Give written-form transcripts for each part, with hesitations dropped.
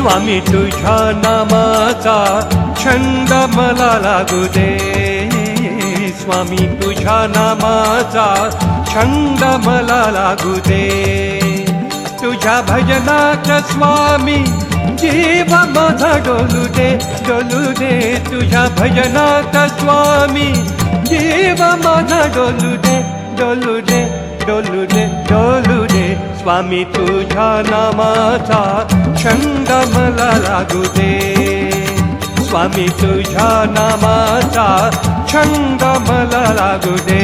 स्वामी तुझ्या नामाचा छंद मला लागू दे, स्वामी तुझ्या नामाचा छंद मला लागू दे, तुझ्या भजनात स्वामी जीव माझा डोलू दे, डोलू दे, तुझ्या भजनात स्वामी जीव माझा डोलू दे, डोलू दे, डोलू दे, डोलू दे, स्वामी तुझ्या नामाचा छंद मला लागू दे, स्वामी तुझ्या नामाचा छंद मला लागू दे.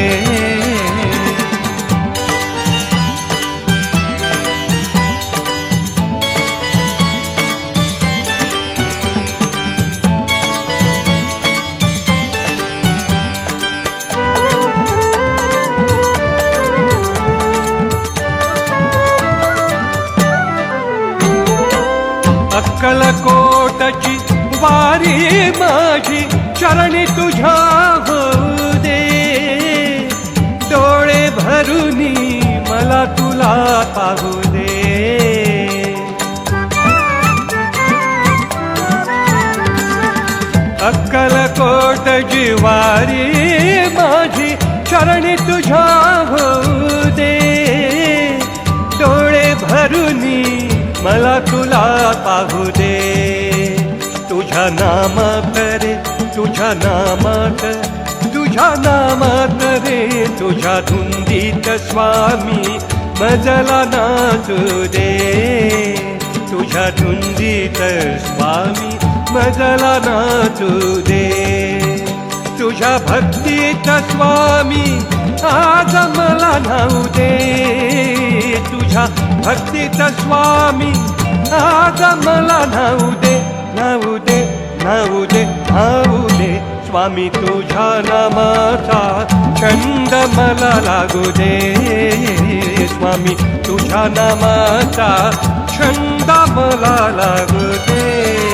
अक्कलकोटची वारी माझी चरणी तुझ्या होऊ दे, डोळे भरूनी मला तुला पाहू दे, अक्कलकोटची वारी माझी चरणी तुझ्या होऊ दे, डोळे भरूनी मला तुला पाहू दे, तुझ्या नामात रे, तुझ्या नामात, तुझ्या नामात रे, तुझ्या धुंदीत स्वामी मजला नाचू दे, तुझ्या धुंदीत स्वामी मजला नाचू दे, तुझ्या भक्तीत स्वामी आज मला नाऊ दे, तुझ्या भक्तीत स्वामी आज मला नाऊ दे, नाऊ दे, नाऊ दे, नाऊ दे, स्वामी तुझ्या नामाचा छंद मला लागू दे, स्वामी तुझ्या नामाचा छंद मला लागू दे.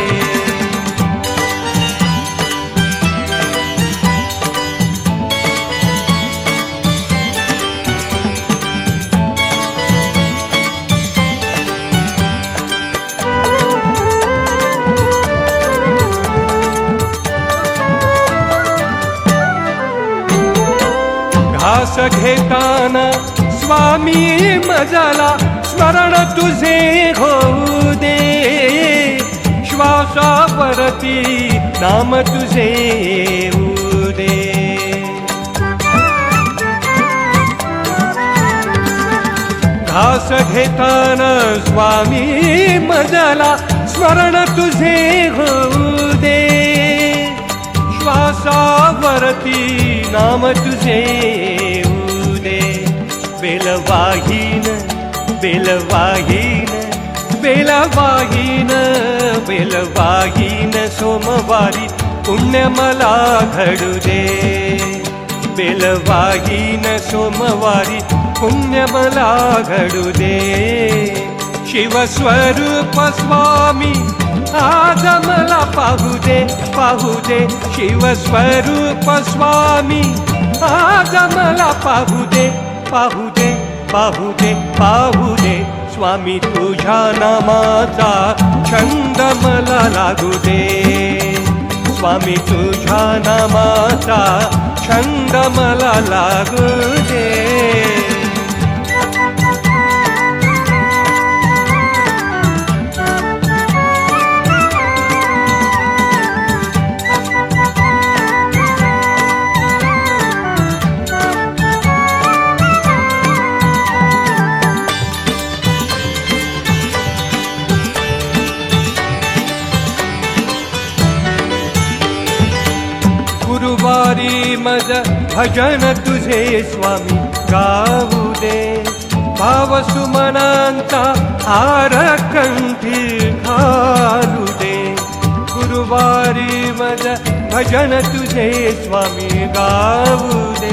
घास घेताना स्वामी मजला स्मरण तुझे होऊ दे, श्वासावरती नाम तुझे येऊ दे, घास घेताना स्वामी मजला स्मरण तुझे होऊ दे, श्वासावरती नाम तुझे येऊ दे, बेलवाहीन, बेलवाहीन, बेलवाहीन, बेलवाहीन सोमवारी पुण्य मला घडू दे, बेलवाहीन सोमवारी पुण्य मला घडू दे, शिवस्वरूप स्वामी आज मला पाहू दे, पाहू दे, शिवस्वरूप स्वामी आज मला पाहू दे, पाहू दे, पाहू दे, पाहू दे, स्वामी तुझ्या नामाचा छंद मला लागू दे, स्वामी तुझ्या नामाचा छंद मला लागू दे. गुरुवारी मज भजन तुझे स्वामी गाऊ दे, भाव सुमनांचा हार कंठी घालू दे, गुरुवारी मज भजन तुझे स्वामी गाऊ दे,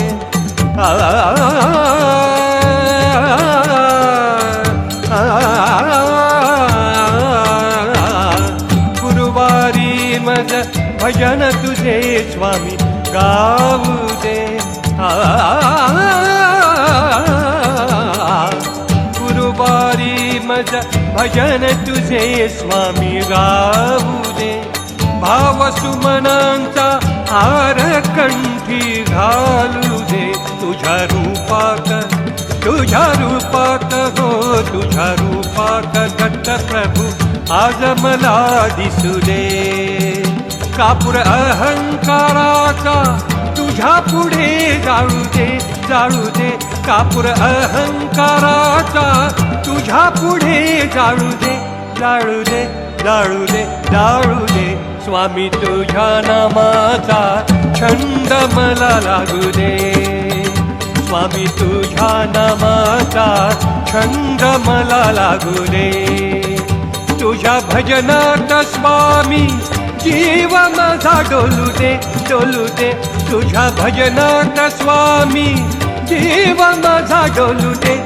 गुरुवारी मज भजन तुझे स्वामी गाऊ दे, गुरुवारी मज भजन तुझे स्वामी गाऊ दे. भाव सुमनांचा हार कंठी घालू दे. तुझ्या रूपात हो, तुझ्या रूपात दत्त प्रभू आज मला दिसू दे. कापूर अहंकाराचा तुझ्या पुढे जाळू दे. कापूर अहंकाराचा तुझ्या पुढे जाळू दे. स्वामी तुझ्या नामाचा छंद मला लागू दे. स्वामी तुझ्या नामाचा छंद मला लागू दे. तुझ्या भजनात स्वामी जीव माझा डोलू दे. तुझ्या भजनात स्वामी जीव माझा डोलू दे.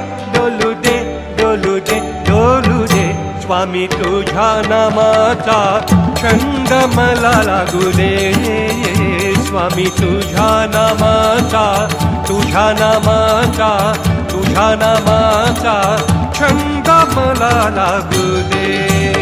स्वामी तुझ्या नामाचा छंद मला लागू दे. स्वामी तुझ्या नामाचा छंद मला लागू दे.